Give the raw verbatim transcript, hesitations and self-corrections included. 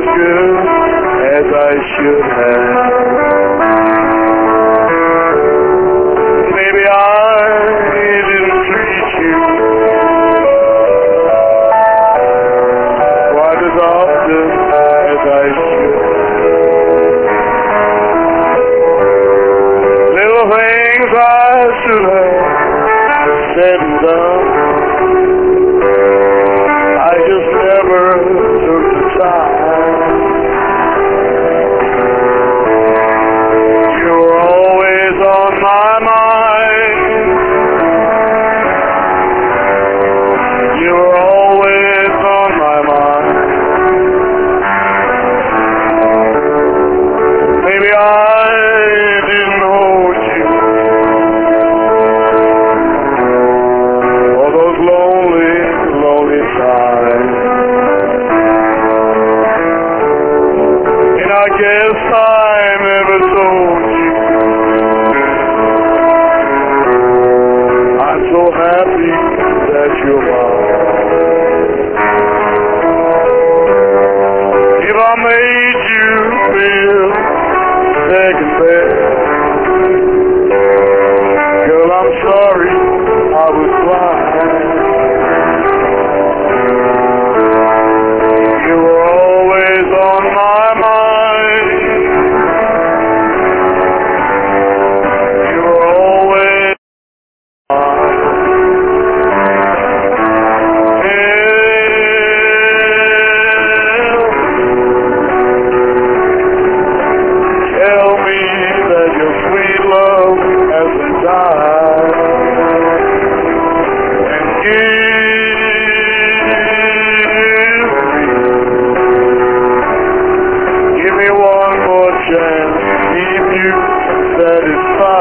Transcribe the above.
good as I should have. Maybe I didn't treat you quite as often as I should. Little things I should have said and done, I just never took the time. You were always on my mind. You were always on my mind. Maybe I didn't hold you all those lonely, lonely times. And I guess I never told you I'm so happy that you're mine. If I made you feel second best, girl, I'm sorry I was blind. You were always on my mind. You were always mine. Tell me that your sweet love hasn't died. And give me, give me one more chance to keep you satisfied.